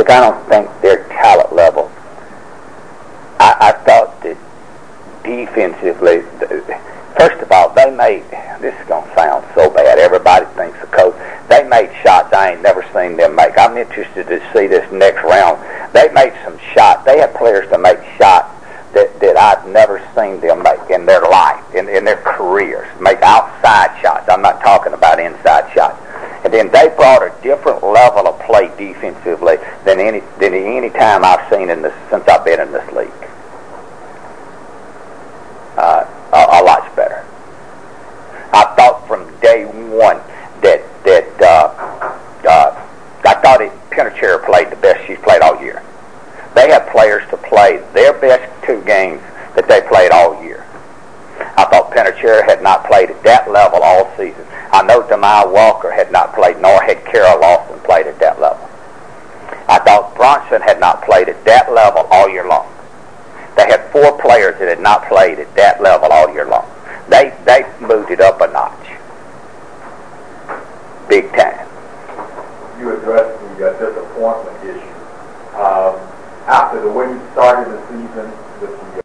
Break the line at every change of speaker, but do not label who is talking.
Look, I don't think their talent level. I thought that defensively, first of all, they made, this is going to sound so bad, everybody thinks the coach, they made shots I ain't never seen them make. I'm interested to see this next round. They made some shots. They had players to make shots that I've never seen them make in their life, in their careers, make outside shots. I'm not talking about inside shots. And then they brought a different level of play defensively than any time I've seen since I've been in this league. A lot better. I thought from day one that I thought Penachera played the best she's played all year. They have players to play their best 2 games that they played all year. I thought Penachera had not played at that level all season. I know Demai Walker had not played, nor had Carol Lawson played at that level. I thought Bronson had not played at that level all year long. They had 4 players that had not played at that level all year long. They moved it up a notch. Big time.
You addressed the disappointment issue. After the way you started the season with the